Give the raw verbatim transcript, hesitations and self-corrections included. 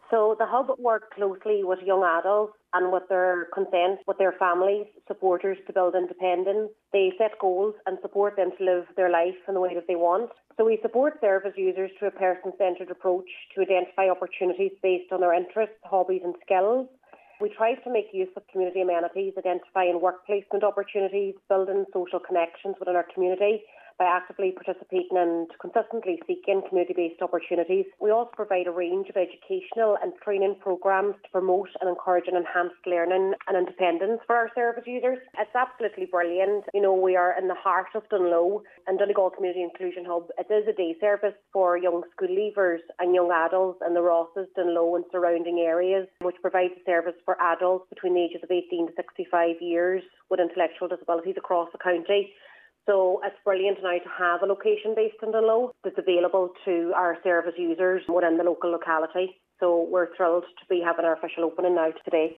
So the hub work closely with young adults and with their consent, with their families, supporters to build independence. They set goals and support them to live their life in the way that they want. So we support service users through a person-centred approach to identify opportunities based on their interests, hobbies and skills. We try to make use of community amenities, identifying work placement opportunities, building social connections within our community by actively participating and consistently seeking community-based opportunities. We also provide a range of educational and training programmes to promote and encourage an enhanced learning and independence for our service users. It's absolutely brilliant. You know, we are in the heart of Dunloe and Donegal Community Inclusion Hub. It is a day service for young school leavers and young adults in the Rosses, Dunloe and surrounding areas, which provides a service for adults between the ages of eighteen to sixty-five years with intellectual disabilities across the county. So it's brilliant now to have a location based in Dunloe that's available to our service users within the local locality. So we're thrilled to be having our official opening now today.